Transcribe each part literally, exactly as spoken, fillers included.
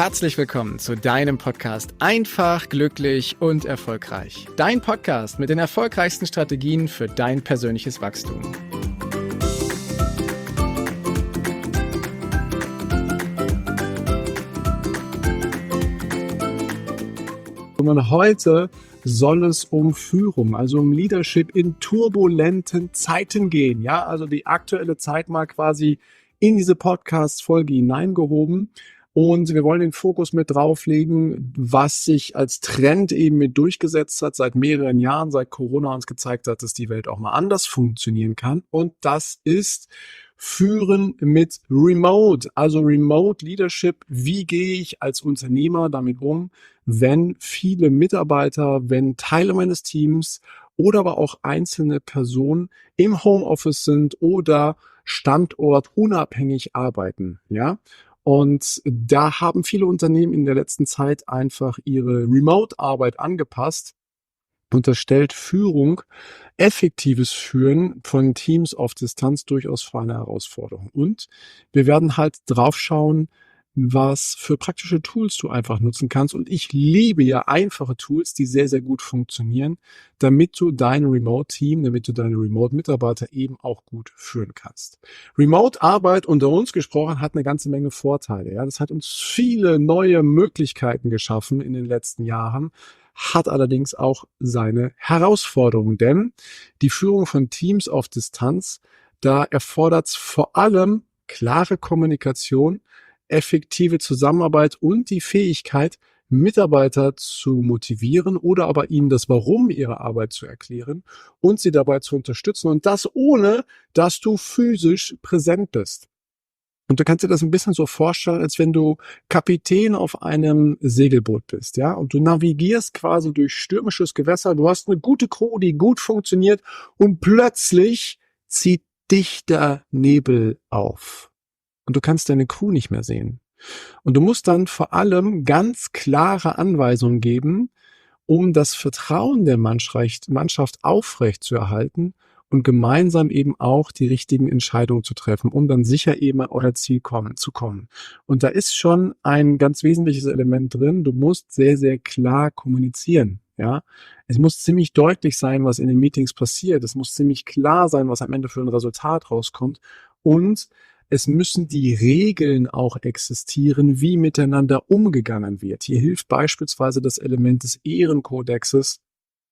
Herzlich willkommen zu deinem Podcast Einfach, glücklich und erfolgreich. Dein Podcast mit den erfolgreichsten Strategien für dein persönliches Wachstum. Und heute soll es um Führung, also um Leadership in turbulenten Zeiten gehen. Ja, also die aktuelle Zeit mal quasi in diese Podcast-Folge hineingehoben. Und wir wollen den Fokus mit drauflegen, was sich als Trend eben mit durchgesetzt hat seit mehreren Jahren, seit Corona uns gezeigt hat, dass die Welt auch mal anders funktionieren kann. Und das ist Führen mit Remote, also Remote Leadership. Wie gehe ich als Unternehmer damit um, wenn viele Mitarbeiter, wenn Teile meines Teams oder aber auch einzelne Personen im Homeoffice sind oder standortunabhängig arbeiten, ja? Und da haben viele Unternehmen in der letzten Zeit einfach ihre Remote-Arbeit angepasst. Unterstellt Führung, effektives Führen von Teams auf Distanz durchaus für eine Herausforderung. Und wir werden halt drauf schauen, was für praktische Tools du einfach nutzen kannst. Und ich liebe ja einfache Tools, die sehr, sehr gut funktionieren, damit du dein Remote-Team, damit du deine Remote-Mitarbeiter eben auch gut führen kannst. Remote-Arbeit unter uns gesprochen hat eine ganze Menge Vorteile. Ja, das hat uns viele neue Möglichkeiten geschaffen in den letzten Jahren, hat allerdings auch seine Herausforderungen, denn die Führung von Teams auf Distanz, da erfordert es vor allem klare Kommunikation, effektive Zusammenarbeit und die Fähigkeit, Mitarbeiter zu motivieren oder aber ihnen das Warum ihrer Arbeit zu erklären und sie dabei zu unterstützen. Und das ohne, dass du physisch präsent bist. Und du kannst dir das ein bisschen so vorstellen, als wenn du Kapitän auf einem Segelboot bist, ja? Und du navigierst quasi durch stürmisches Gewässer. Du hast eine gute Crew, die gut funktioniert und plötzlich zieht dichter Nebel auf. Und du kannst deine Crew nicht mehr sehen. Und du musst dann vor allem ganz klare Anweisungen geben, um das Vertrauen der Mannschaft aufrecht zu erhalten und gemeinsam eben auch die richtigen Entscheidungen zu treffen, um dann sicher eben an euer Ziel kommen, zu kommen. Und da ist schon ein ganz wesentliches Element drin. Du musst sehr, sehr klar kommunizieren. Ja, es muss ziemlich deutlich sein, was in den Meetings passiert. Es muss ziemlich klar sein, was am Ende für ein Resultat rauskommt. Und es müssen die Regeln auch existieren, wie miteinander umgegangen wird. Hier hilft beispielsweise das Element des Ehrenkodexes,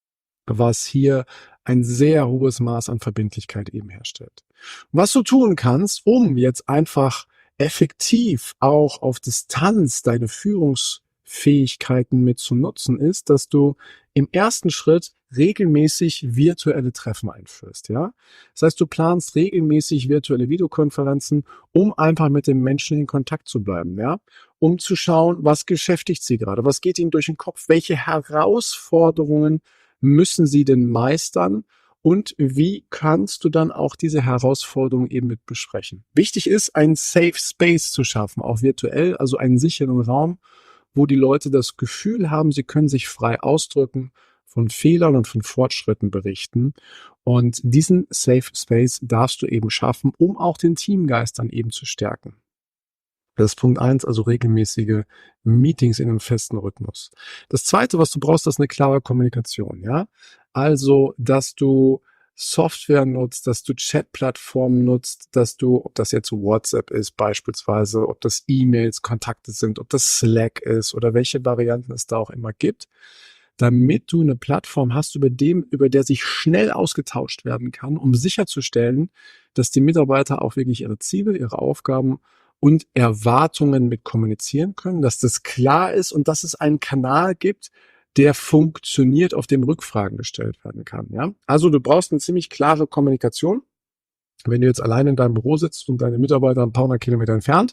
was hier ein sehr hohes Maß an Verbindlichkeit eben herstellt. Was du tun kannst, um jetzt einfach effektiv auch auf Distanz deine Führungsfähigkeiten mit zu nutzen, ist, dass du im ersten Schritt regelmäßig virtuelle Treffen einführst, ja? Das heißt, du planst regelmäßig virtuelle Videokonferenzen, um einfach mit den Menschen in Kontakt zu bleiben, ja? Um zu schauen, was beschäftigt sie gerade, was geht ihnen durch den Kopf, welche Herausforderungen müssen sie denn meistern und wie kannst du dann auch diese Herausforderungen eben mit besprechen. Wichtig ist, einen Safe Space zu schaffen, auch virtuell, also einen sicheren Raum, wo die Leute das Gefühl haben, sie können sich frei ausdrücken, von Fehlern und von Fortschritten berichten. Und diesen Safe Space darfst du eben schaffen, um auch den Teamgeist dann eben zu stärken. Das ist Punkt eins, also regelmäßige Meetings in einem festen Rhythmus. Das zweite, was du brauchst, ist eine klare Kommunikation, ja? Also, dass du Software nutzt, dass du Chat-Plattformen nutzt, dass du, ob das jetzt WhatsApp ist beispielsweise, ob das E-Mails, Kontakte sind, ob das Slack ist oder welche Varianten es da auch immer gibt, damit du eine Plattform hast, über dem, über der sich schnell ausgetauscht werden kann, um sicherzustellen, dass die Mitarbeiter auch wirklich ihre Ziele, ihre Aufgaben und Erwartungen mit kommunizieren können, dass das klar ist und dass es einen Kanal gibt, der funktioniert, auf dem Rückfragen gestellt werden kann. Ja? Also du brauchst eine ziemlich klare Kommunikation. Wenn du jetzt allein in deinem Büro sitzt und deine Mitarbeiter ein paar hundert Kilometer entfernt,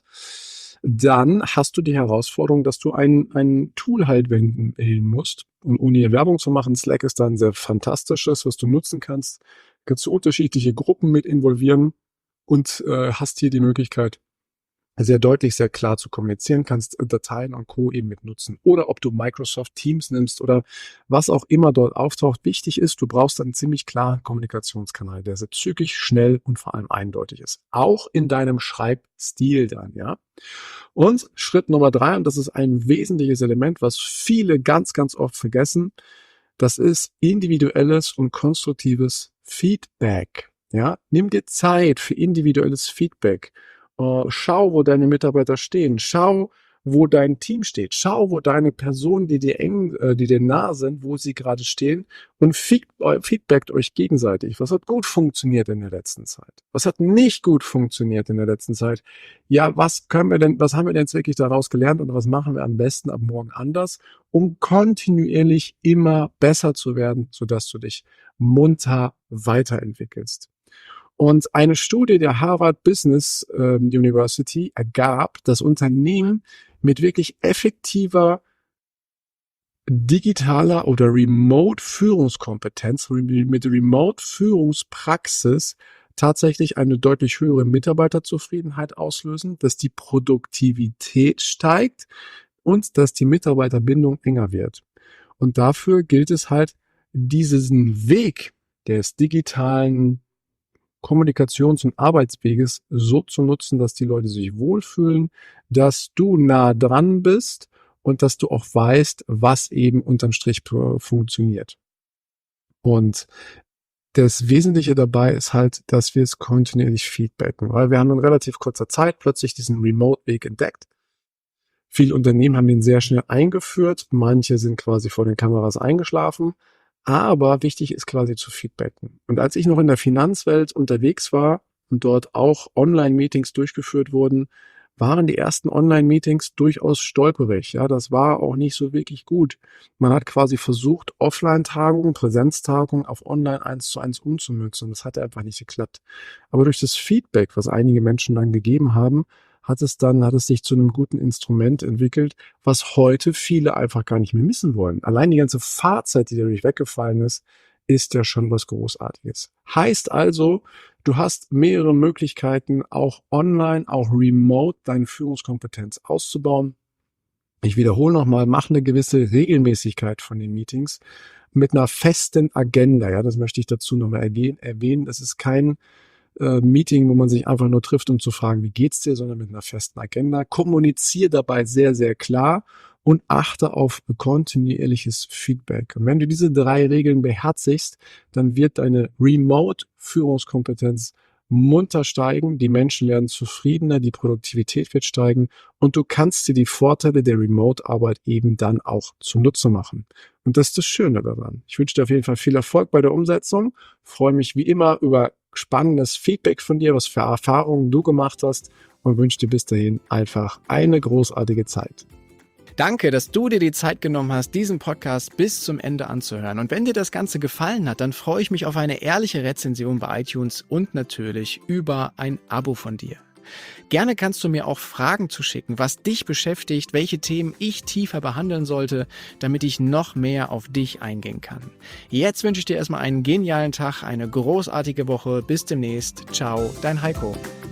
dann hast du die Herausforderung, dass du ein, ein Tool halt wählen musst. Und ohne hier Werbung zu machen, Slack ist da ein sehr fantastisches, was du nutzen kannst. Kannst du unterschiedliche Gruppen mit involvieren und äh, hast hier die Möglichkeit, sehr deutlich, sehr klar zu kommunizieren kannst, Dateien und Co. eben mit nutzen. Oder ob du Microsoft Teams nimmst oder was auch immer dort auftaucht. Wichtig ist, du brauchst einen ziemlich klaren Kommunikationskanal, der sehr zügig, schnell und vor allem eindeutig ist. Auch in deinem Schreibstil dann, ja. Und Schritt Nummer drei, und das ist ein wesentliches Element, was viele ganz, ganz oft vergessen, das ist individuelles und konstruktives Feedback. Ja, nimm dir Zeit für individuelles Feedback. Uh, schau, wo deine Mitarbeiter stehen. Schau, wo dein Team steht. Schau, wo deine Personen, die dir eng, äh, die dir nah sind, wo sie gerade stehen, und feed, äh, feedbackt euch gegenseitig. Was hat gut funktioniert in der letzten Zeit? Was hat nicht gut funktioniert in der letzten Zeit? Ja, was können wir denn, was haben wir denn jetzt wirklich daraus gelernt und was machen wir am besten ab morgen anders, um kontinuierlich immer besser zu werden, sodass du dich munter weiterentwickelst? Und eine Studie der Harvard Business äh, University ergab, dass Unternehmen mit wirklich effektiver digitaler oder Remote-Führungskompetenz, mit Remote-Führungspraxis tatsächlich eine deutlich höhere Mitarbeiterzufriedenheit auslösen, dass die Produktivität steigt und dass die Mitarbeiterbindung enger wird. Und dafür gilt es halt, diesen Weg des digitalen Kommunikations- und Arbeitsweges so zu nutzen, dass die Leute sich wohlfühlen, dass du nah dran bist und dass du auch weißt, was eben unterm Strich funktioniert. Und das Wesentliche dabei ist halt, dass wir es kontinuierlich feedbacken, weil wir haben in relativ kurzer Zeit plötzlich diesen Remote-Weg entdeckt. Viele Unternehmen haben den sehr schnell eingeführt, manche sind quasi vor den Kameras eingeschlafen. Aber wichtig ist quasi zu feedbacken. Und als ich noch in der Finanzwelt unterwegs war und dort auch Online-Meetings durchgeführt wurden, waren die ersten Online-Meetings durchaus stolperig. Ja, das war auch nicht so wirklich gut. Man hat quasi versucht, Offline-Tagungen, Präsenztagungen auf Online eins zu eins umzumünzen. Das hat einfach nicht geklappt. Aber durch das Feedback, was einige Menschen dann gegeben haben, hat es dann, hat es sich zu einem guten Instrument entwickelt, was heute viele einfach gar nicht mehr missen wollen. Allein die ganze Fahrzeit, die dadurch weggefallen ist, ist ja schon was Großartiges. Heißt also, du hast mehrere Möglichkeiten, auch online, auch remote, deine Führungskompetenz auszubauen. Ich wiederhole nochmal, mach eine gewisse Regelmäßigkeit von den Meetings mit einer festen Agenda. Ja, das möchte ich dazu nochmal erwähnen. Das ist kein äh, Meeting, wo man sich einfach nur trifft, um zu fragen, wie geht's dir, sondern mit einer festen Agenda. Kommuniziere dabei sehr, sehr klar und achte auf kontinuierliches Feedback. Und wenn du diese drei Regeln beherzigst, dann wird deine Remote-Führungskompetenz munter steigen, die Menschen werden zufriedener, die Produktivität wird steigen und du kannst dir die Vorteile der Remote-Arbeit eben dann auch zunutze machen. Und das ist das Schöne daran. Ich wünsche dir auf jeden Fall viel Erfolg bei der Umsetzung, freue mich wie immer über spannendes Feedback von dir, was für Erfahrungen du gemacht hast und wünsche dir bis dahin einfach eine großartige Zeit. Danke, dass du dir die Zeit genommen hast, diesen Podcast bis zum Ende anzuhören. Und wenn dir das Ganze gefallen hat, dann freue ich mich auf eine ehrliche Rezension bei iTunes und natürlich über ein Abo von dir. Gerne kannst du mir auch Fragen zuschicken, was dich beschäftigt, welche Themen ich tiefer behandeln sollte, damit ich noch mehr auf dich eingehen kann. Jetzt wünsche ich dir erstmal einen genialen Tag, eine großartige Woche. Bis demnächst. Ciao, dein Heiko.